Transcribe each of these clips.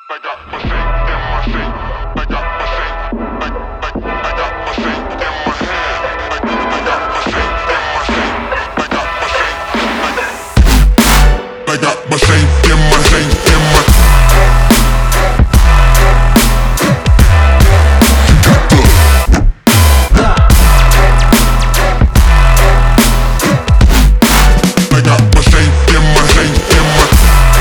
I got my shake in my shake. I got my shake. I got my shake in my hand. I got my shake in my shake. I got my shake. I got my shake in my shake in my. I got my shake in my shake in my.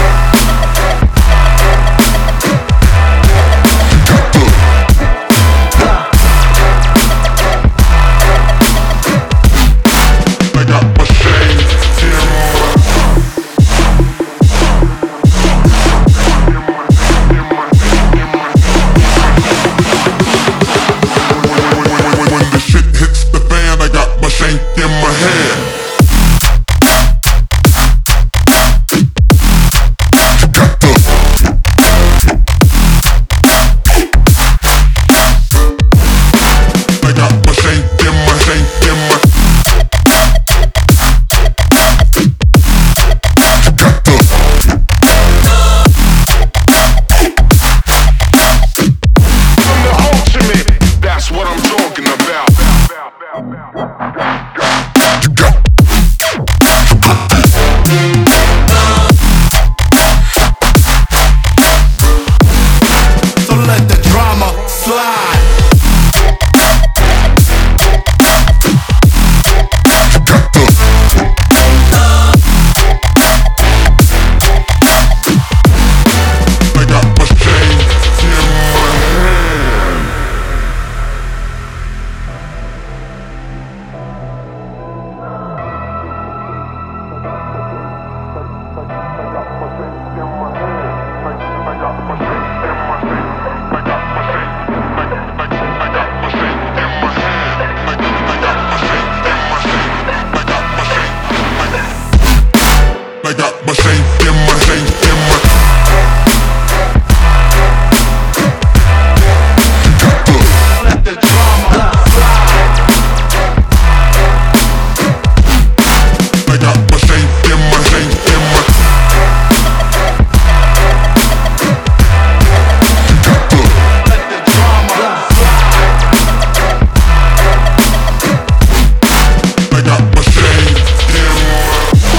I got my shake in my shake in my. Let the drama fly. I got my shake in my shake in my. Let the drama fly. I got my shake in my.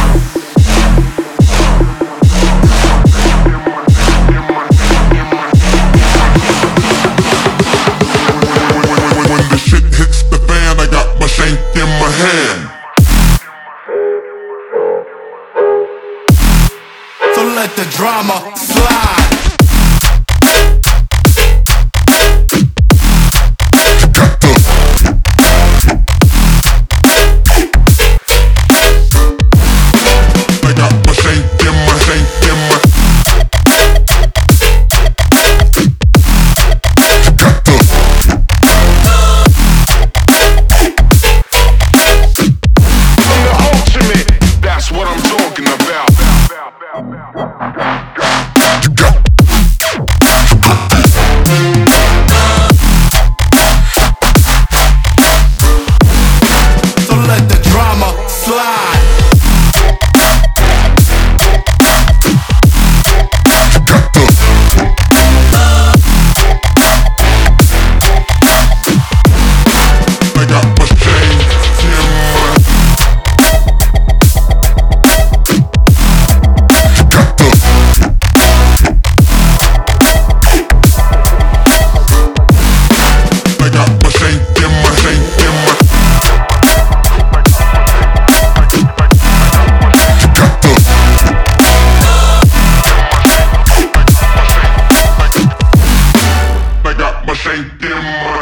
In my hand. So let the drama slide. I got my shake in my shake in my. Shake them.